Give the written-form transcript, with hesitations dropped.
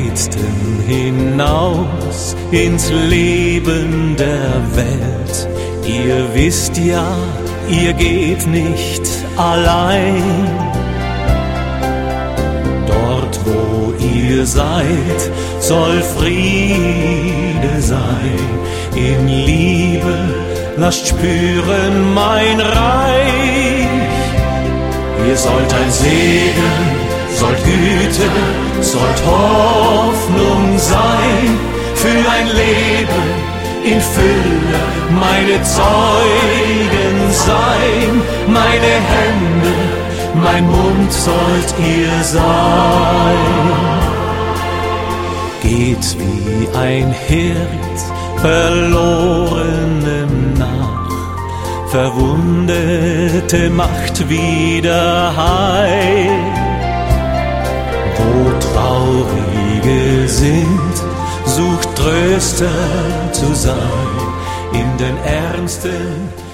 Weitesten hinaus ins Leben der Welt. Ihr wisst ja, ihr geht nicht allein. Dort, wo ihr seid, soll Friede sein. In Liebe lasst spüren mein Reich. Ihr sollt ein Segen, sollt Güte, sollt Hoffnung sein für ein Leben in Fülle, meine Zeugen sein, meine Hände, mein Mund sollt ihr sein. Geht wie ein Herd Verlorenem nach, Verwundete macht wieder heil. Wo Traurige sind, sucht Tröster zu sein in den Ernsten